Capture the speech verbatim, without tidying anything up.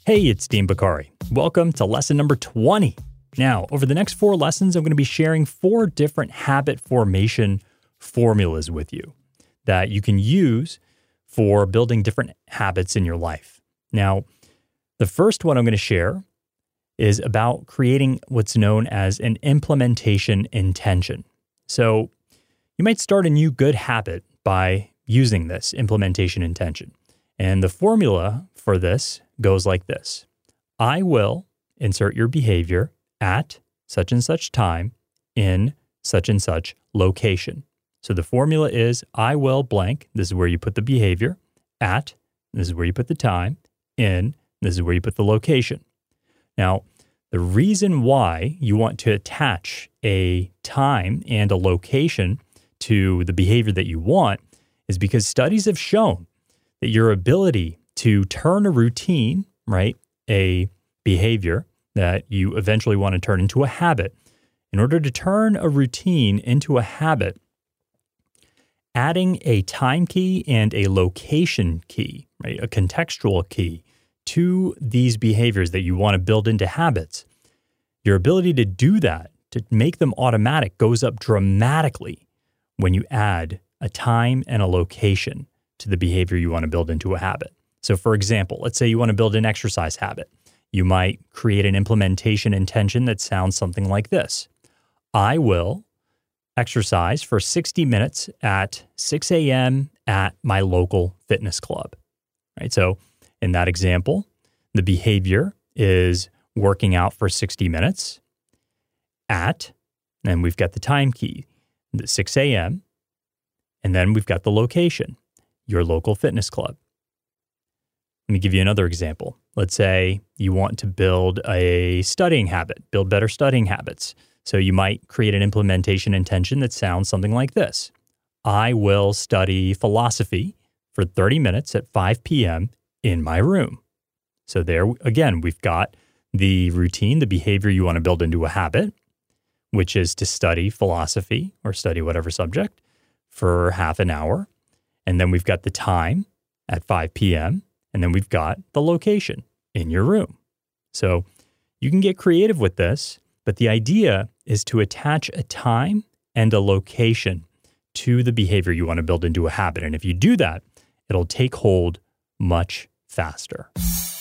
Hey, it's Dean Bakari. Welcome to lesson number twenty. Now, over the next four lessons, I'm going to be sharing four different habit formation formulas with you that you can use for building different habits in your life. Now, the first one I'm going to share is about creating what's known as an implementation intention. So you might start a new good habit by using this implementation intention. And the formula for this goes like this. I will insert your behavior at such and such time in such and such location. So the formula is I will blank, this is where you put the behavior, at, this is where you put the time, in, this is where you put the location. Now, the reason why you want to attach a time and a location to the behavior that you want is because studies have shown that your ability to turn a routine, right, a behavior that you eventually want to turn into a habit, in order to turn a routine into a habit, adding a time key and a location key, right, a contextual key to these behaviors that you want to build into habits, your ability to do that, to make them automatic, goes up dramatically when you add a time and a location to the behavior you want to build into a habit. So for example, let's say you want to build an exercise habit. You might create an implementation intention that sounds something like this. I will exercise for sixty minutes at six a.m. at my local fitness club. Right? So in that example, the behavior is working out for sixty minutes at, and we've got the time key, the six a.m., and then we've got the location, your local fitness club. Let me give you another example. Let's say you want to build a studying habit, build better studying habits. So you might create an implementation intention that sounds something like this. I will study philosophy for thirty minutes at five p.m. in my room. So there, again, we've got the routine, the behavior you want to build into a habit, which is to study philosophy or study whatever subject for half an hour. And then we've got the time at five p.m. And then we've got the location in your room. So you can get creative with this, but the idea is to attach a time and a location to the behavior you want to build into a habit. And if you do that, it'll take hold much faster.